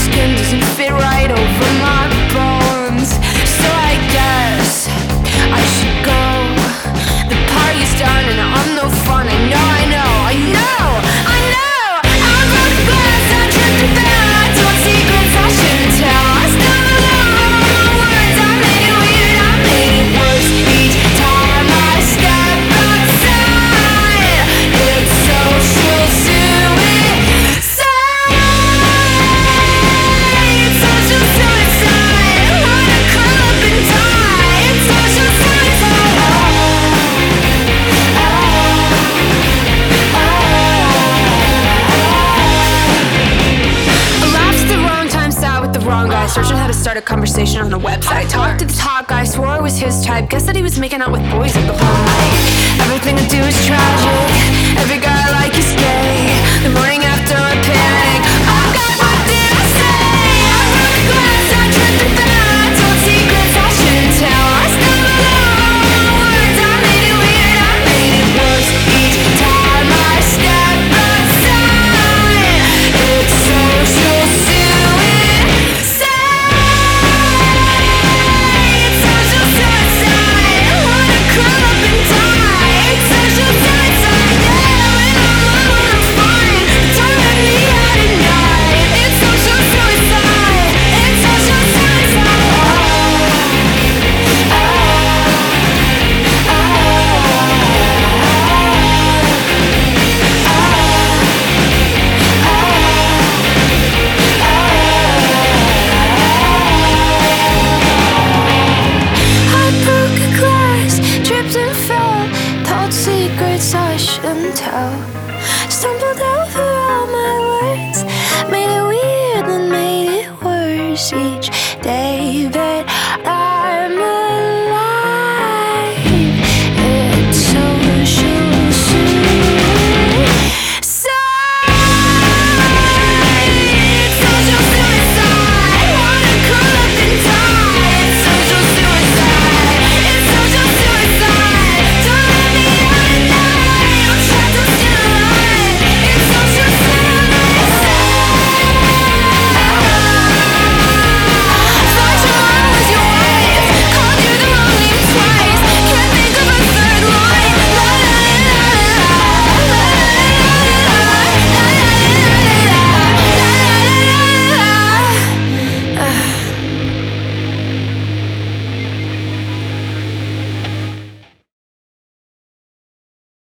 skin doesn't fit right over my bones. So I guess I should go. The party's done and I'm no fun. I know, I know, I know, I know. I broke the glass, I tripped and fell. I told secrets I shouldn't tell. I stumbled over all my words. I made it weird, I made it worse. Each time I step outside, it's social suicide. Social suicide. Wanna curl up and die. It's social suicide. I laughed at the wrong time, sat with the wrong guy, searching how to start a conversation on a website. Talked to the top guy, swore it was his type. Guess that he was making out with boys the whole night. Everything I do is tragic. Every guy I like is gay. The more